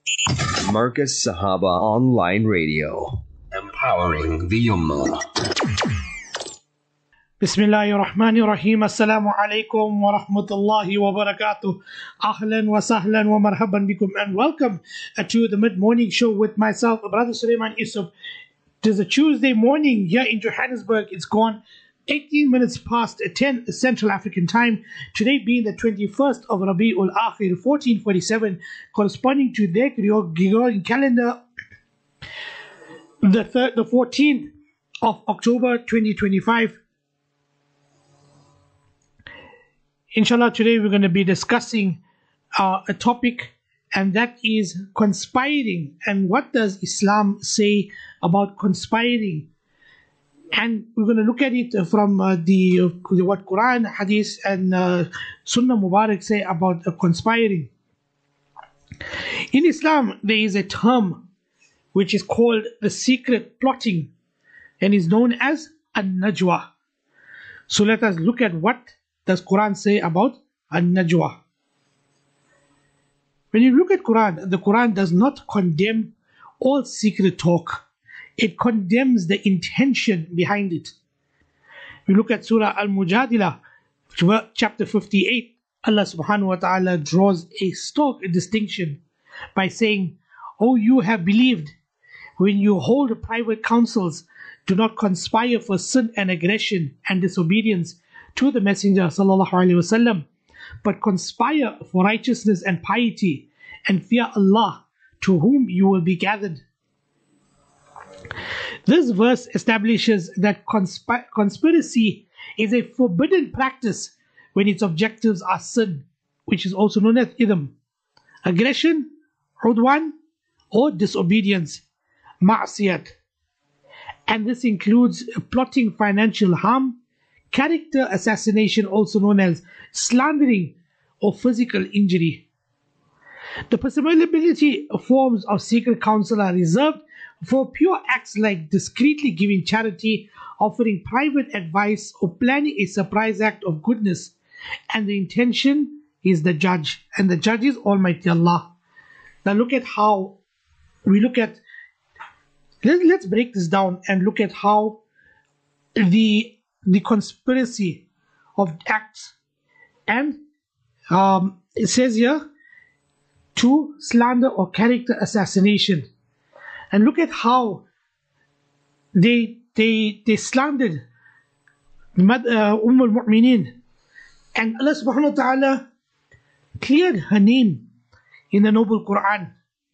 Marcus Sahaba Online Radio. Empowering the Ummah. Bismillahirrahmanirrahim. Assalamu alaikum wa rahmatullahi wa barakatuh. Ahlan wa sahlan wa marhaban bikum, and welcome to the mid-morning show with myself, Brother Sulaiman Yusuf. It is a Tuesday morning here in Johannesburg. It's gone 18 minutes past 10 Central African time. Today being the 21st of Rabi'ul Akhir 1447, corresponding to their Gregorian calendar, the 14th of October 2025. Inshallah, today we're going to be discussing a topic, and that is conspiring. And what does Islam say about conspiring? And we're going to look at it from what Quran, Hadith, and Sunnah Mubarak say about conspiring. In Islam, there is a term which is called the secret plotting and is known as an-najwa. So let us look at what does Quran say about an-najwa. When you look at Quran, the Quran does not condemn all secret talk. It condemns the intention behind it. We look at Surah Al-Mujadilah, chapter 58. Allah subhanahu wa ta'ala draws a stark distinction by saying, "O you have believed, when you hold private councils, do not conspire for sin and aggression and disobedience to the Messenger sallallahu alaihi wasallam, but conspire for righteousness and piety, and fear Allah, to whom you will be gathered." This verse establishes that conspiracy is a forbidden practice when its objectives are sin, which is also known as idhm, aggression, udwan, or disobedience, ma'siyat. And this includes plotting financial harm, character assassination, also known as slandering, or physical injury. The possibility forms of secret counsel are reserved for pure acts like discreetly giving charity, offering private advice, or planning a surprise act of goodness. And the intention is the judge, and the judge is Almighty Allah. Now look at how we look at, let's break this down and look at how the conspiracy of acts, and it says here to slander or character assassination. And look at how they slandered al-Mu'mineen. And Allah subhanahu wa ta'ala cleared her name in the noble Quran.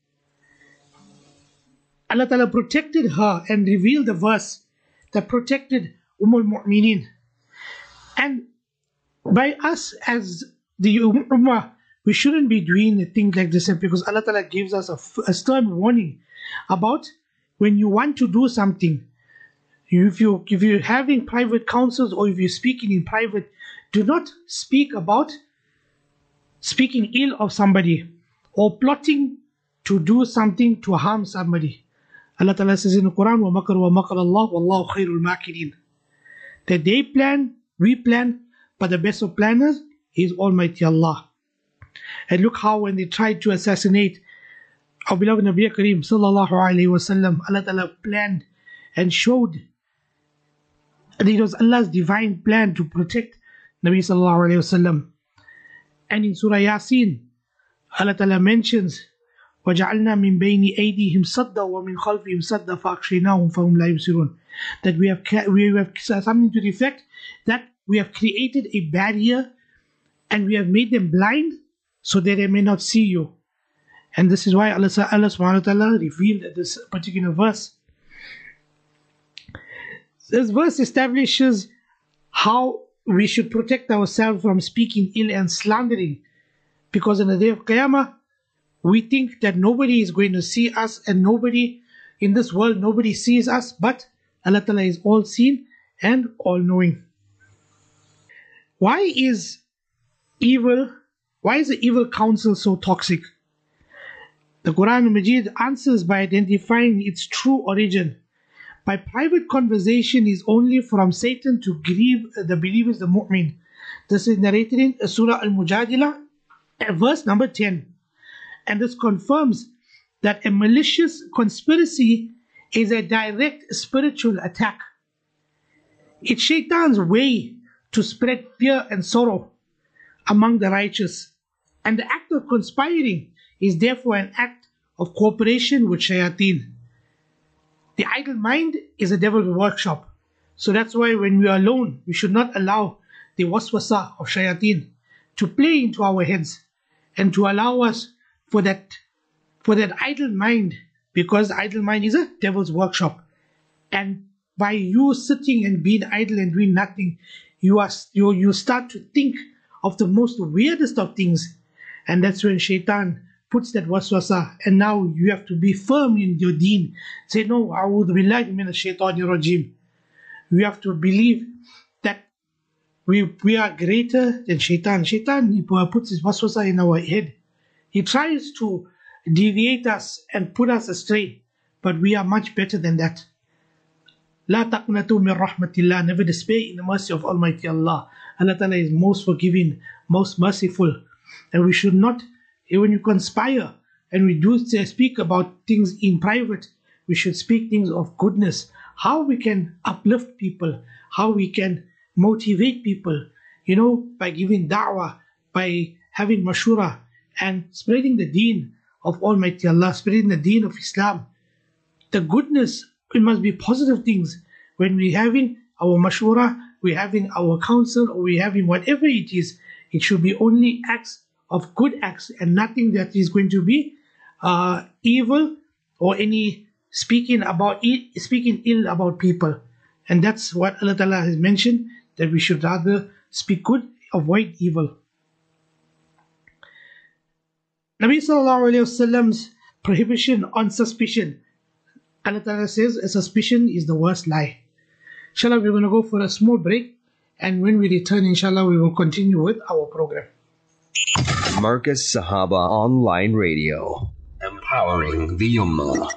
Allah ta'ala protected her and revealed the verse that protected al-Mu'mineen. And by us as the Ummah, we shouldn't be doing things like this, because Allah ta'ala gives us a stern warning about when you want to do something. If you're having private counsels, or if you're speaking in private, do not speak about speaking ill of somebody or plotting to do something to harm somebody. Allah Ta'ala says in the Quran, وَمَكَرُ وَمَكَرَ اللَّهُ وَاللَّهُ خَيْرُ الْمَاكِرِينَ, that they plan, we plan, but the best of planners is Almighty Allah. And look how when they tried to assassinate our beloved Nabi Kareem sallallahu alayhi wa sallam, Allah Ta'ala planned and showed that it was Allah's divine plan to protect Nabi sallallahu alayhi wa sallam. And in Surah Yasin, Allah Ta'ala mentions, وَجَعَلْنَا مِن بَيْنِ أَيْدِيهِمْ صَدًّا وَمِنْ خَلْفِهِمْ صَدًّا فَأَغْشَيْنَاهُمْ فَهُمْ لَا يُبْصِرُونَ, that we have something to the effect that we have created a barrier and we have made them blind so that they may not see you. And this is why Allah subhanahu wa ta'ala revealed this particular verse. This verse establishes how we should protect ourselves from speaking ill and slandering, because on the day of Qiyamah, we think that nobody is going to see us, and nobody in this world, nobody sees us, but Allah Ta'ala is all seen and all knowing. Why is the evil counsel so toxic? The Quran Majid answers by identifying its true origin. By private conversation is only from Satan to grieve the believers, the mu'min. This is narrated in Surah Al-Mujadilah, verse number 10. And this confirms that a malicious conspiracy is a direct spiritual attack. It's Shaitan's way to spread fear and sorrow among the righteous. And the act of conspiring is therefore an act of cooperation with shayateen. The idle mind is a devil's workshop. So that's why when we are alone, we should not allow the waswasa of shayateen to play into our heads and to allow us for that idle mind, because the idle mind is a devil's workshop. And by you sitting and being idle and doing nothing, you start to think of the most weirdest of things. And that's when shaitan puts that waswasa, and now you have to be firm in your deen. Say, no, a'udhu billahi minash shaitanir rajim. We have to believe that we are greater than shaitan. Shaitan, he puts his waswasa in our head. He tries to deviate us and put us astray, but we are much better than that. La taqnatu min rahmatillah. Never despair in the mercy of Almighty Allah. Allah Ta'ala is most forgiving, most merciful. And we should not, when you conspire and we do speak about things in private, we should speak things of goodness. How we can uplift people, how we can motivate people, by giving da'wah, by having mashura and spreading the deen of Almighty Allah, spreading the deen of Islam. The goodness, it must be positive things. When we're having our mashura, we're having our counsel, or we're having whatever it is, it should be only acts of good acts and nothing that is going to be evil or any speaking ill about people. And that's what Allah Ta'ala has mentioned, that we should rather speak good, avoid evil. Nabi Sallallahu Alaihi Wasallam's prohibition on suspicion. Allah Ta'ala says a suspicion is the worst lie. Inshallah, we're going to go for a small break, and when we return, inshallah, we will continue with our program. Marcus Sahaba Online Radio, empowering the Ummah.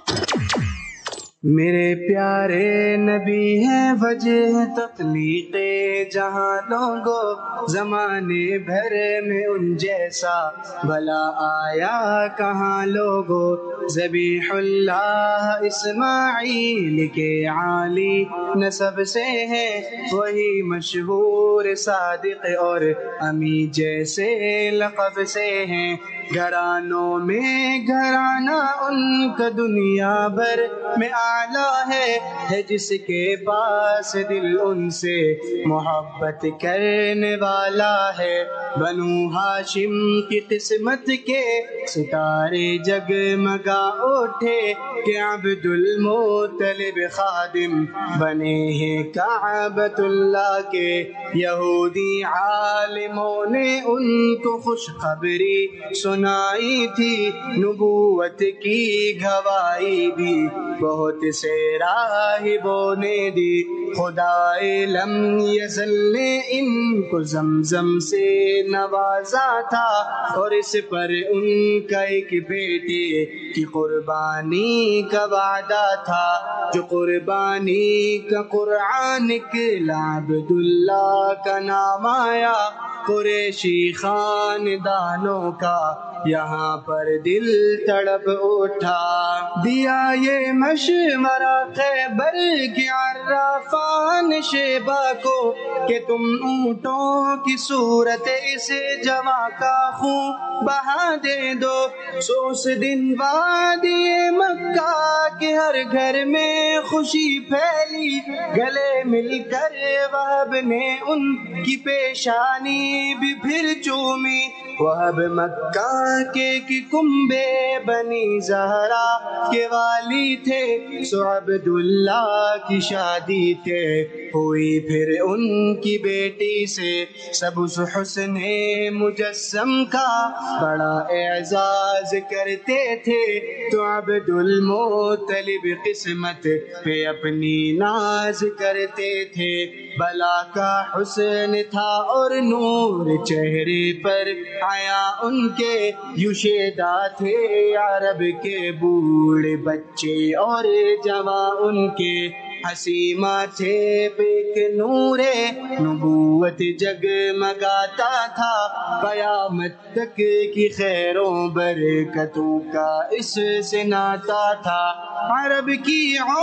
میرے پیارے نبی ہیں وجہ تخلیق جہاں لوگوں زمانے بھر میں ان جیسا بھلا آیا کہاں لوگوں ذبیح اللہ اسماعیل کے عالی نسب سے ہیں وہی مشہور صادق اور امی جیسے لقب سے ہیں گھرانوں میں گھرانہ ان کا دنیا بھر میں اعلیٰ ہے جس کے پاس دل ان سے محبت کرنے والا ہے بنو ہاشم کی قسمت کے ستارے جگمگا اٹھے کہ عبد المطلب خادم بنے ہیں کعبۃ اللہ کے یہودی عالموں نے ان کو خوشخبری سنائی تھی نبوت کی گواہی بھی بہت سے راہبوں نے دی خدائے لم یزل نے ان کو زمزم سے نوازا تھا اور اس پر ان کا ایک بیٹے کی قربانی کا وعدہ تھا جو قربانی کا قرآن نکلا عبداللہ کا نام آیا قریشی خاندانوں کا یہاں پر دل تڑپ اٹھا دیا یہ مشورہ خیبر کے عرافان شیبہ کو کہ تم اونٹوں کی صورت اس جواں کا خون بہا دے دو سو اس دن وادی مکہ کے ہر گھر میں خوشی پھیلی گلے مل کر وہب نے ان کی پیشانی بھی پھر چومی وہب مکہ کے کنبے بنی زہرا کے والی تھے سو عبداللہ کی شادی تھے ہوئی پھر ان کی بیٹی سے سب اس حسن مجسم کا بڑا اعزاز کرتے تھے تو عبد المطلب قسمت پہ اپنی ناز کرتے تھے بلا کا حسن تھا اور نور چہرے پر آیا ان کے یوشیدہ تھے عرب کے بوڑھے بچے اور جوان ان کے हंसी माथे पे एक नूरे नबूवत जगमगाता था। कयामत तक की खैरों बरकतों का इससे नाता था। अरब की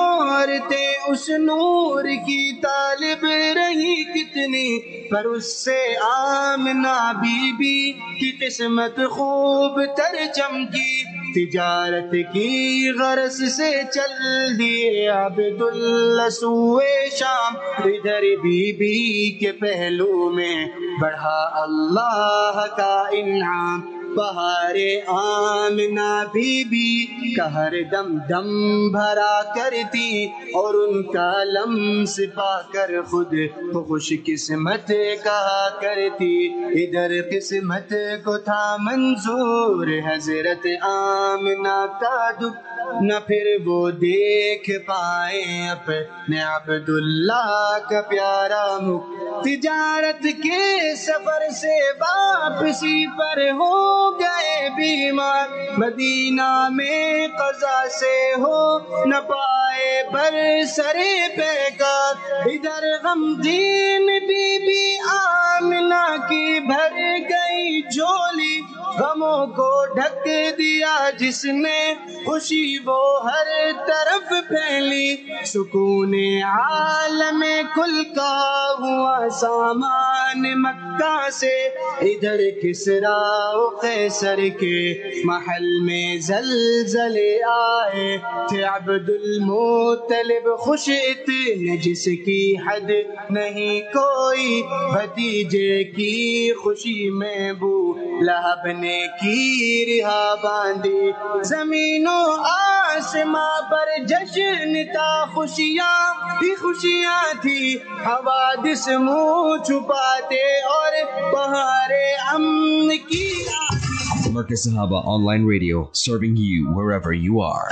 औरतें उस नूर की तालिब रही कितनी, पर उससे आमना बीबी की किस्मत खूब तर चमकी। तिजारत की गरज से चल दिए अब्दुल्ला सुए शाम, इधर बीबी के पहलू में बढ़ा अल्लाह का इनाम। बहारे आमना बीबी का हर दम दम भरा करती, और उनका लम्स पाकर खुद को खुश किस्मत कहा करती। इधर किस्मत को था मंजूर हजरत आमना का दुख, न फिर वो देख पाए अपने अब्दुल्ला का प्यारा मुख। तिजारत के सफर से वापसी पर हो गए बीमार, मदीना में कज़ा से हो न पाए पर सरे पैकार। इधर गमगीन बीबी आमिना की भर गई झोली, गमों को ढक दिया जिसने खुशी वो हर तरफ फैली। सुकूने आलम कुल का हुआ सामान मक्का से, इधर किसरा व कैसर के महल में जलजले आए थे। अब्दुल मुत्तलिब खुश इतने जिसकी हद नहीं कोई, भतीजे की खुशी में बू लहब ने की रिहा बांधी। जमीनों आसमां पर जश्न था, खुशियाँ ही खुशियाँ थी। हवादिस मुँह छुपाते और बहारे अमन की। Marcus Sahaba Online Radio, serving you wherever you are.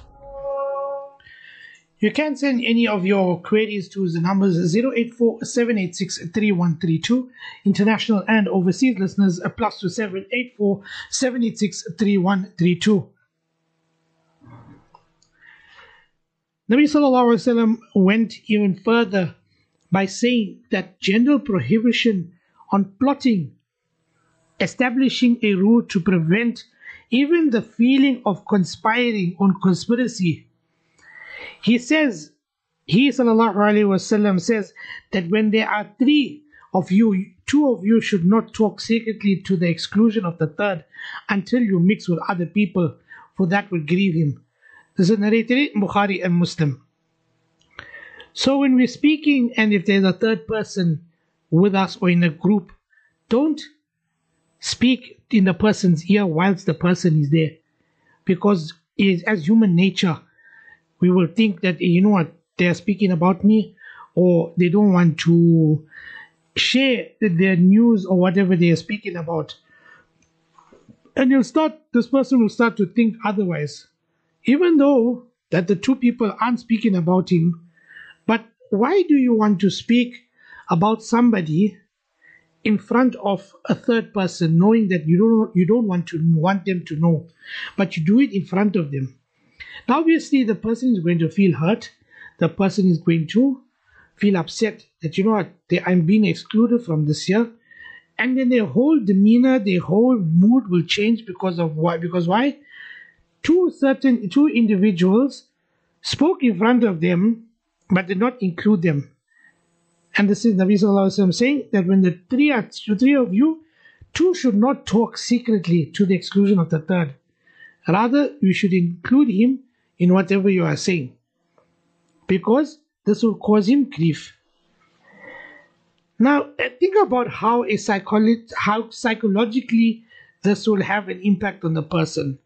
You can send any of your queries to the numbers 084-786-3132. International and overseas listeners, +27 84-786-3132. Nabi Sallallahu Alaihi Wasallam went even further by saying that general prohibition on plotting, establishing a rule to prevent even the feeling of conspiring on conspiracy. He says, Sallallahu Alaihi Wasallam says that when there are three of you, two of you should not talk secretly to the exclusion of the third until you mix with other people, for that would grieve him. This is narrated in Bukhari and Muslim. So when we're speaking and if there's a third person with us or in a group, don't speak in the person's ear whilst the person is there, because it is as human nature. We will think that, you know what, they are speaking about me, or they don't want to share their news or whatever they are speaking about. And this person will start to think otherwise. Even though that the two people aren't speaking about him, but why do you want to speak about somebody in front of a third person, knowing that you don't want them to know, but you do it in front of them? Now, obviously, the person is going to feel hurt. The person is going to feel upset that, you know what, I'm being excluded from this year. And then their whole demeanor, their whole mood will change because of why? Because why? Two individuals spoke in front of them, but did not include them. And this is Nabi Sallallahu Alaihi Wasallam saying that when the three of you, two should not talk secretly to the exclusion of the third. Rather, you should include him in whatever you are saying, because this will cause him grief. Now, think about how psychologically this will have an impact on the person.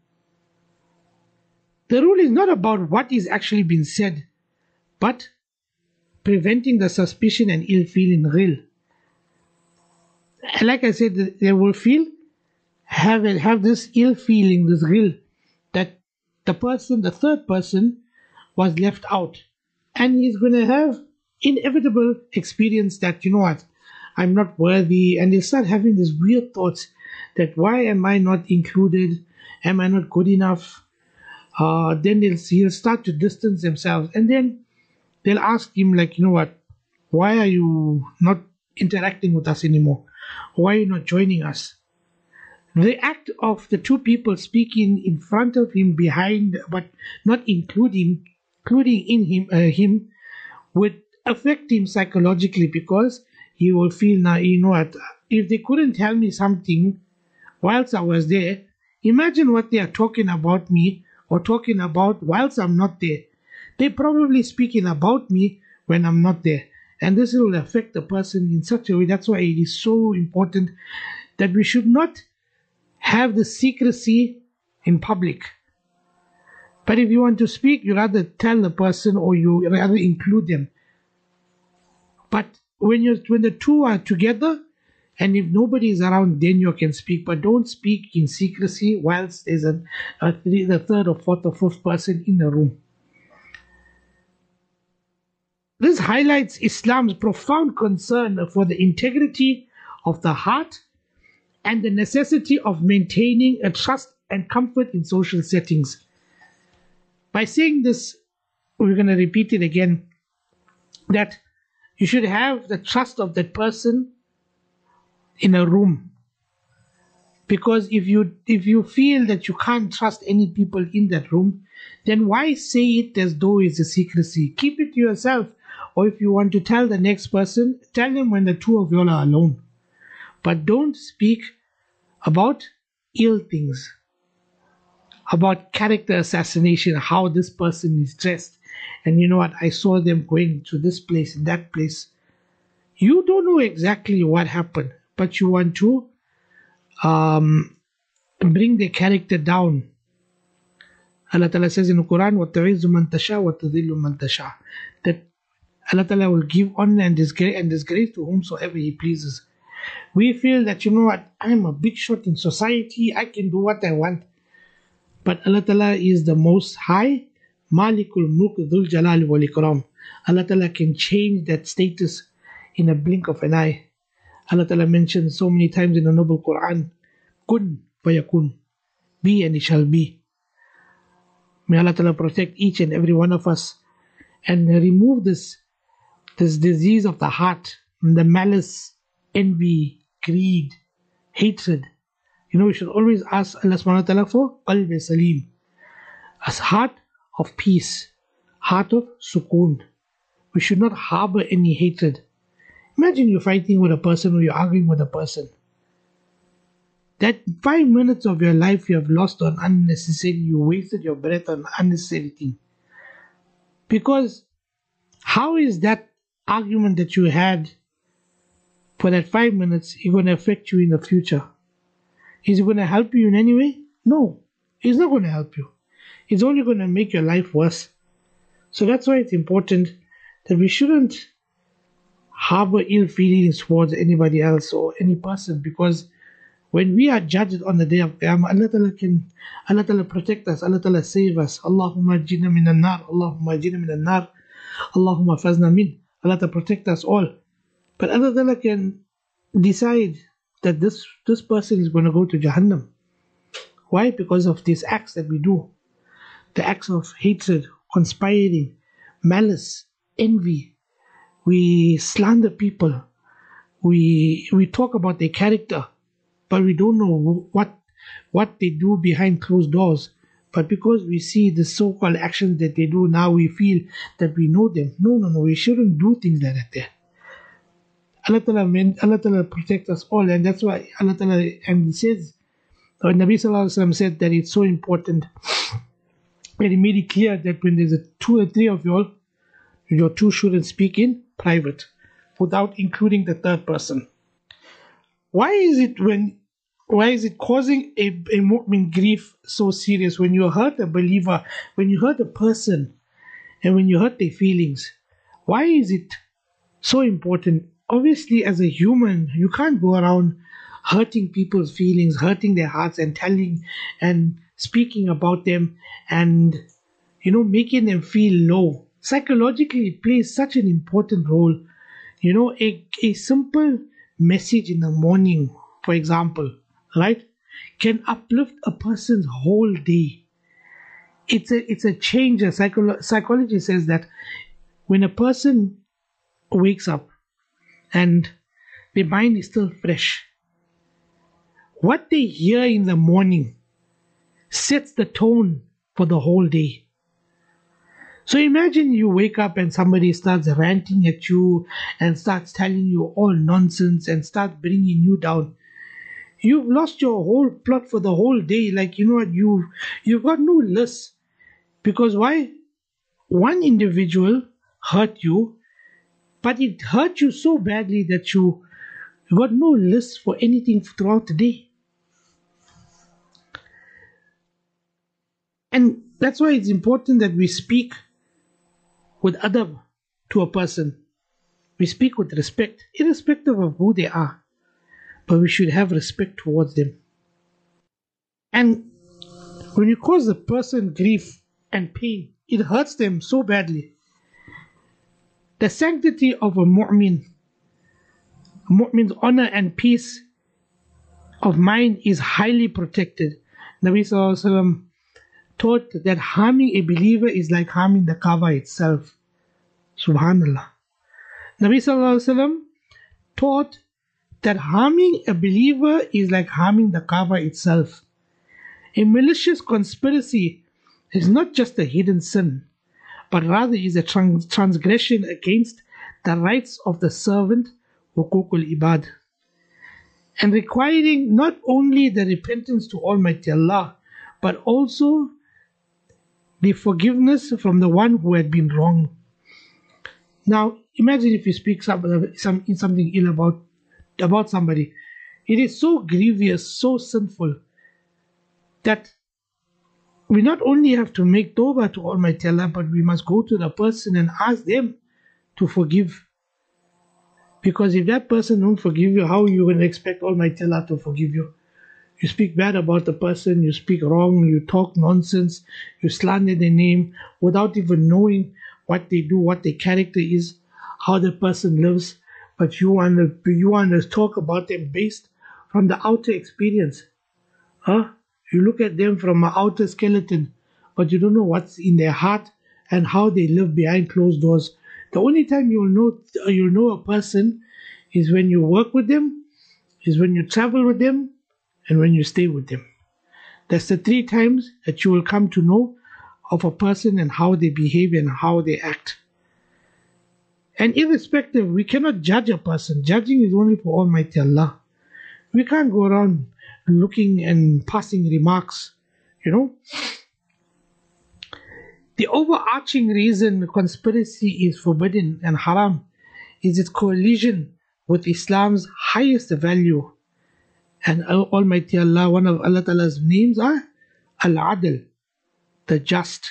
The rule is not about what is actually being said, but preventing the suspicion and ill feeling real. Like I said, they will have this ill feeling, this real, that the third person was left out, and he's going to have inevitable experience that, you know what, I'm not worthy, and they'll start having these weird thoughts that why am I not included? Am I not good enough? Then he'll start to distance themselves, and then they'll ask him like, you know what, why are you not interacting with us anymore? Why are you not joining us? The act of the two people speaking in front of him, behind, but not including in him would affect him psychologically, because he will feel, now, you know what, if they couldn't tell me something whilst I was there, imagine what they are talking about me or talking about whilst I'm not there. They're probably speaking about me when I'm not there. And this will affect the person in such a way. That's why it is so important that we should not have the secrecy in public. But if you want to speak, you rather tell the person or you rather include them. But when the two are together, and if nobody is around, then you can speak. But don't speak in secrecy whilst there's the third or fourth or fifth person in the room. This highlights Islam's profound concern for the integrity of the heart and the necessity of maintaining a trust and comfort in social settings. By saying this, we're going to repeat it again, that you should have the trust of that person in a room. Because if you feel that you can't trust any people in that room, then why say it as though it's a secrecy? Keep it to yourself. Or if you want to tell the next person, tell them when the two of you are alone. But don't speak about ill things, about character assassination, how this person is dressed. And you know what, I saw them going to this place and that place. You don't know exactly what happened, but you want to bring their character down. Allah Ta'ala says in the Quran, وَتَعِزُّ مَنْ تَشَاءُ وَتَذِلُّ مَنْ تَشَاءُ, that Allah Ta'ala will give honor and disgrace to whomsoever He pleases. We feel that, you know what, I'm a big shot in society, I can do what I want. But Allah Ta'ala is the Most High, Malikul Mulk Dhul Jalal wal Ikram. Allah Ta'ala can change that status in a blink of an eye. Allah Ta'ala mentions so many times in the Noble Quran, Kun fayakun, be and it shall be. May Allah Ta'ala protect each and every one of us and remove this disease of the heart, and the malice, envy, greed, hatred. You know, we should always ask Allah subhanahu wa ta'ala for qalb salim, a heart of peace, heart of sukoon. We should not harbor any hatred. Imagine you're fighting with a person or you're arguing with a person. That 5 minutes of your life you have lost on unnecessary, you wasted your breath on unnecessary thing. Because how is that argument that you had for that 5 minutes going to affect you in the future? Is it going to help you in any way? No, it's not going to help you. It's only going to make your life worse. So that's why it's important that we shouldn't harbor ill feelings towards anybody else or any person, because when we are judged on the day of Qiyamah, Allah Ta'ala protect us, Allah Ta'ala save us. Allahumma jinna minan nar, Allahumma jinna minan nar, Allahumma fazna min. Allah Ta'ala protect us all. But Allah Ta'ala can decide that this person is going to go to Jahannam. Why? Because of these acts that we do. The acts of hatred, conspiring, malice, envy. We slander people. We talk about their character, but we don't know what they do behind closed doors. But because we see the so-called actions that they do now, we feel that we know them. No, we shouldn't do things like that there. Allah Ta'ala protect us all, and that's why Allah Ta'ala, and He says, or Nabi Sallallahu Alaihi Wasallam said that it's so important, and He made it clear that when there's 2 or 3 of you all, your two shouldn't speak in private, without including the third person. Why is it causing a mu'min grief so serious? When you hurt a believer, when you hurt a person, and when you hurt their feelings, why is it so important? Obviously, as a human, you can't go around hurting people's feelings, hurting their hearts, and telling and speaking about them, and making them feel low. Psychologically, it plays such an important role. A simple message in the morning, for example, right, can uplift a person's whole day. It's a change. Psychology says that when a person wakes up and their mind is still fresh, what they hear in the morning sets the tone for the whole day. So imagine you wake up and somebody starts ranting at you and starts telling you all nonsense and starts bringing you down. You've lost your whole plot for the whole day. Like, you know what, you've got no list. Because why? One individual hurt you, but it hurt you so badly that you got no list for anything throughout the day. And that's why it's important that we speak with adab to a person. We speak with respect, irrespective of who they are. But we should have respect towards them. And when you cause the person grief and pain, it hurts them so badly. The sanctity of a mu'min's honor and peace of mind is highly protected. Nabi Sallallahu Alaihi Wasallam taught that harming a believer is like harming the Kaaba itself. Subhanallah. Nabi Sallallahu Alaihi Wasallam taught that harming a believer is like harming the Kaaba itself. A malicious conspiracy is not just a hidden sin, but rather is a transgression against the rights of the servant, Hukukul Ibad, and requiring not only the repentance to Almighty Allah, but also the forgiveness from the one who had been wronged. Now, imagine if you speak something ill about somebody. It is so grievous, so sinful, that we not only have to make tawbah to Almighty Allah, but we must go to the person and ask them to forgive. Because if that person don't forgive you, how are you going to expect Almighty Allah to forgive you? You speak bad about the person, you speak wrong, you talk nonsense, you slander their name without even knowing what they do, what their character is, how the person lives. But you want to talk about them based from the outer experience. You look at them from an outer skeleton, but you don't know what's in their heart and how they live behind closed doors. The only time you'll know a person is when you work with them, is when you travel with them, and when you stay with them. That's the 3 times that you will come to know of a person and how they behave and how they act. And irrespective, we cannot judge a person. Judging is only for Almighty Allah. We can't go around looking and passing remarks, you know. The overarching reason conspiracy is forbidden and haram is its collision with Islam's highest value. And Almighty Allah, one of Allah Ta'ala's names are Al-Adl, the just.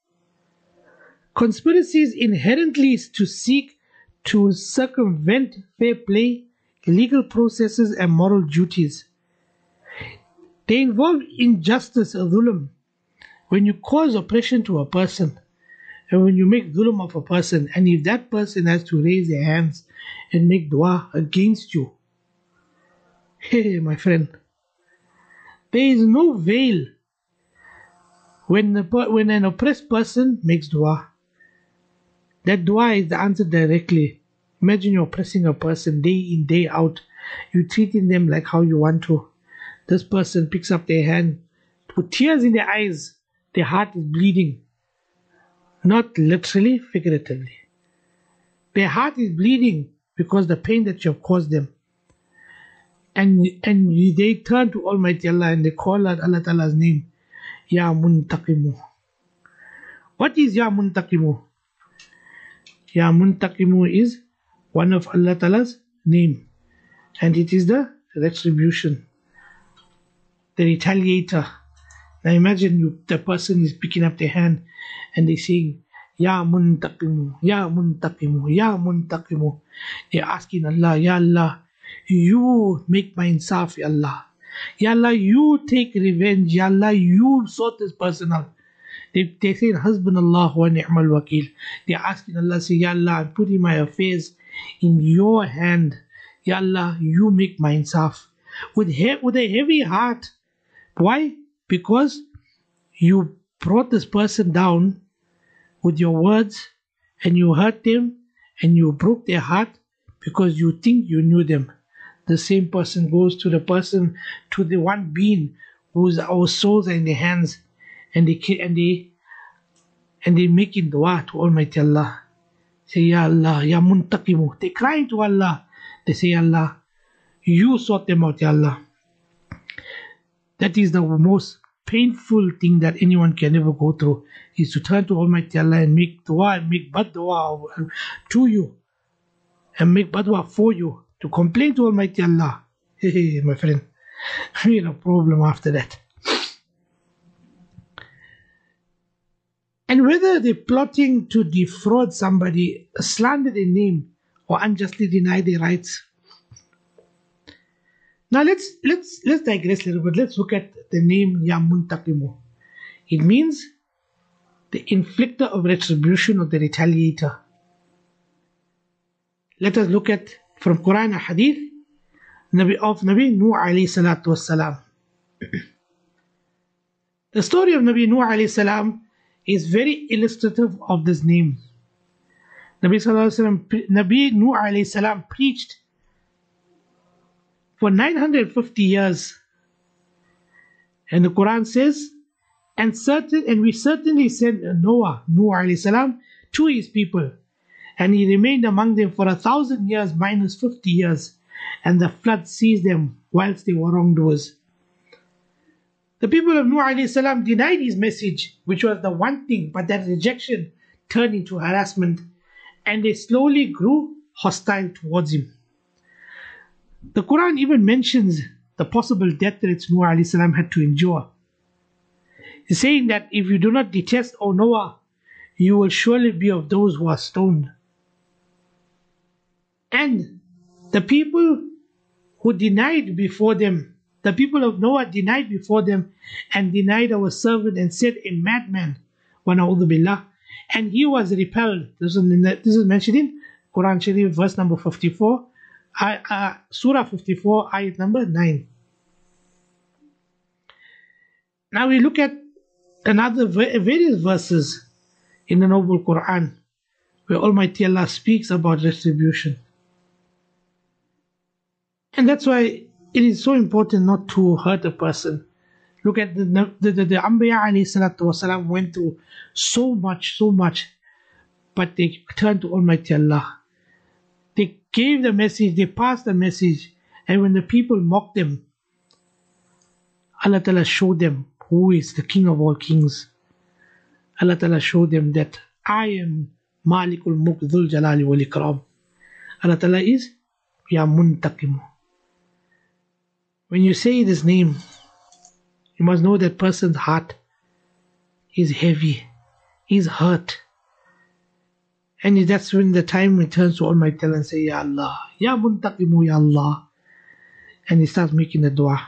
Conspiracies inherently is to seek to circumvent fair play, legal processes and moral duties. They involve injustice, dhulm. When you cause oppression to a person, and when you make dhulm of a person, and if that person has to raise their hands and make dua against you, hey, my friend, there is no veil when an oppressed person makes dua. That dua is the answer directly. Imagine you're oppressing a person day in, day out. You're treating them like how you want to. This person picks up their hand with tears in their eyes. Their heart is bleeding. Not literally, figuratively. Their heart is bleeding because the pain that you have caused them. And they turn to Almighty Allah and they call out Allah Ta'ala's name. Ya Muntaqimu. What is Ya Muntaqimu? Ya Muntaqimu is one of Allah Ta'ala's name. And it is the retribution. The retaliator. Now imagine the person is picking up their hand and they saying, Ya Muntaqimu, Ya Muntaqimu, Ya Muntaqimu. They're asking Allah, Ya Allah, you make my insaf, Ya Allah. Ya Allah, you take revenge. Ya Allah, you sort this person out. They say, Hasbunallah wa ni'mal wakil. They're asking Allah, say, Ya Allah, I'm putting my affairs in your hand. Ya Allah, you make my insaf. With a heavy heart. Why? Because you brought this person down with your words and you hurt them and you broke their heart because you think you knew them. The same person goes to the one being whose our souls are in their hands, and they making dua to Almighty Allah. Say, Ya Allah, Ya Muntaqimu. They crying to Allah. They say, Allah, you sort them out, Ya Allah. That is the most painful thing that anyone can ever go through, is to turn to Almighty Allah and make dua and make bad dua to you and make bad dua for you, to complain to Almighty Allah. Hey, my friend, we have a problem after that. And whether they're plotting to defraud somebody, slander their name, or unjustly deny their rights. Now let's digress a little bit. Let's look at the name Ya Muntaqimu. It means the inflictor of retribution or the retaliator. Let us look at from Quran and Hadith of Nabi Nuh alayhi salatu wassalam. The story of Nabi Nuh alayhi salam is very illustrative of this name. Nabi Nuh alayhi salam preached for 950 years. And the Quran says, and we certainly sent Nuh alayhi salam to his people, and he remained among them for 1,000 years minus 50 years, and the flood seized them whilst they were wrongdoers. The people of Nuh alayhi salam denied his message, which was the one thing, but that rejection turned into harassment, and they slowly grew hostile towards him. The Quran even mentions the possible death threats Nuh alayhi salam had to endure, saying that if you do not detest, O Noah, you will surely be of those who are stoned. And the people who denied before them, the people of Noah denied before them and denied our servant and said, a madman, wa na'udhu billah, and he was repelled. This is mentioned in Quran Sharif, verse number 54, Surah 54, ayat number 9. Now we look at another various verses in the Noble Quran where Almighty Allah speaks about retribution. And that's why it is so important not to hurt a person. Look at the Anbiya alayhi salatu wasalam went through so much, but they turned to Almighty Allah. They gave the message, they passed the message, and when the people mocked them, Allah Ta'ala showed them who is the King of all kings. Allah Ta'ala showed them that I am Malikul Mulk Dhul Jalali wal Ikram. Allah Ta'ala is Ya Muntaqimu. When you say this name, you must know that person's heart is heavy, is hurt. And that's when the time returns to Almighty Allah and say, Ya Allah, Ya Muntaqimu, Ya Allah. And he starts making the dua.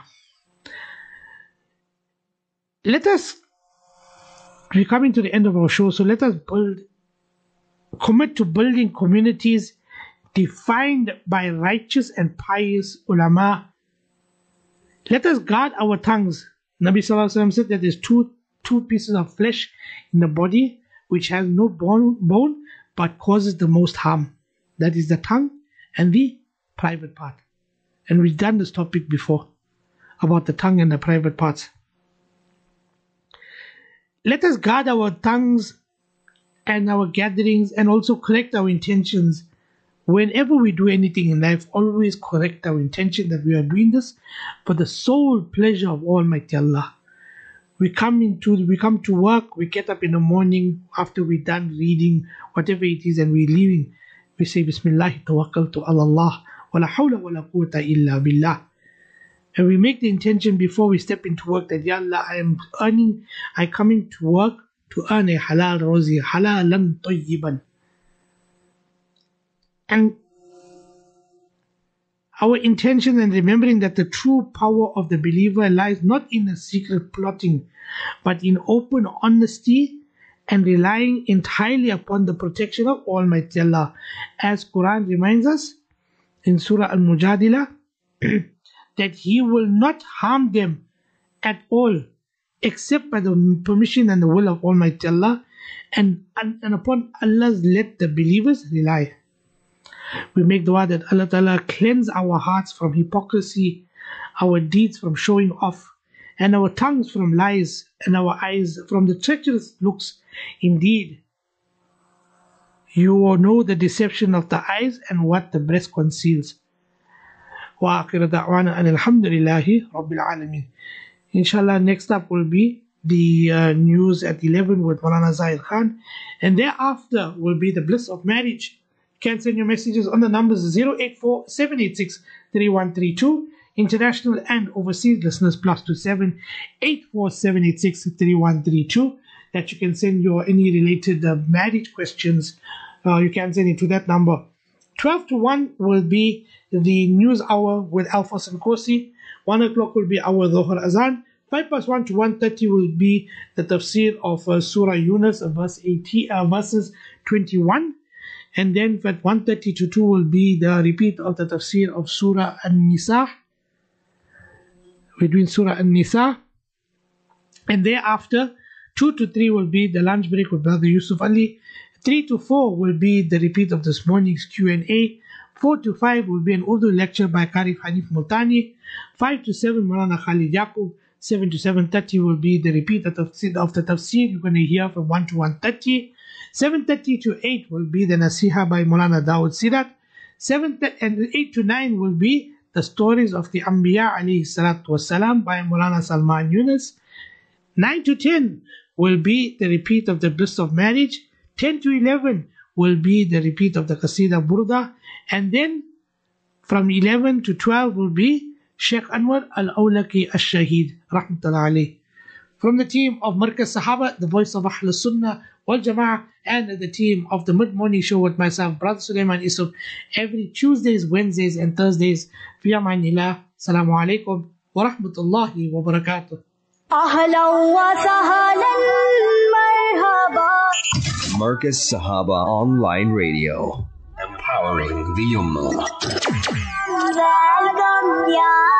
We're coming to the end of our show, so let us commit to building communities defined by righteous and pious ulama. Let us guard our tongues. Nabi Sallallahu Alaihi Wasallam said that there's two pieces of flesh in the body which has no bone but causes the most harm. That is the tongue and the private part. And we've done this topic before about the tongue and the private parts. Let us guard our tongues and our gatherings and also correct our intentions. Whenever we do anything in life, always correct our intention that we are doing this for the sole pleasure of Almighty Allah. We come to work, we get up in the morning after we're done reading, whatever it is, and we're leaving. We say, Bismillah, tawakkaltu ala Allah, wa la hawla wa la quwwata illa billah. And we make the intention before we step into work that, Ya Allah, I'm coming to work to earn a halal rozi, halalan tayyiban. And our intention and remembering that the true power of the believer lies not in a secret plotting, but in open honesty and relying entirely upon the protection of Almighty Allah. As Quran reminds us in Surah Al-Mujadilah, that He will not harm them at all except by the permission and the will of Almighty Allah, and upon Allah's let the believers rely. We make dua that Allah Ta'ala cleanse our hearts from hypocrisy, our deeds from showing off, and our tongues from lies, and our eyes from the treacherous looks. Indeed, you know the deception of the eyes and what the breast conceals. Wa akhiru da'wana alhamdulillahi rabbil alameen. Inshallah, next up will be the news at 11 with Maulana Zahir Khan, and thereafter will be the bliss of marriage. You can send your messages on the numbers 084-786-3132, international and overseas listeners +27 84786-3132, that you can send your any related marriage questions. You can send it to that number. 12 to 1 will be the news hour with Al-Fasl Kosi. 1 o'clock will be our Dhuhr Azan. 5 past 1 to 1:30 will be the tafsir of Surah Yunus, verses 21. And then at 1:30 to 2 will be the repeat of the tafsir of Surah An-Nisa, between Surah An-Nisa. And thereafter, 2 to 3 will be the lunch break with Brother Yusuf Ali. 3 to 4 will be the repeat of this morning's Q&A. 4 to 5 will be an Urdu lecture by Karif Hanif Multani. 5 to 7, Maulana Khalid Yaqub. 7 to 7:30 will be the repeat of the tafsir you're going to hear from 1 to 1:30. 7:30 to 8 will be the Nasiha by Maulana Dawood Sirat. 8 to 9 will be the stories of the Anbiya alayhi salatu wasalam by Maulana Salman Yunus. 9 to 10 will be the repeat of the bliss of marriage. 10 to 11 will be the repeat of the Qasida Burda. And then from 11 to 12 will be Sheikh Anwar Al-Awlaki Al-Shaheed Rahmatullah alayh. From the team of Markaz Sahaba, the voice of Ahl Sunnah wal Jama'ah, and the team of the mid-morning show with myself, Brother Sulaiman Isuf, every Tuesdays, Wednesdays and Thursdays. Fi amanillah. Assalamu alaikum wa rahmatullahi wa barakatuh. Ahlan wa sahlan marhaba. Markaz Sahaba Online Radio, empowering the Ummah.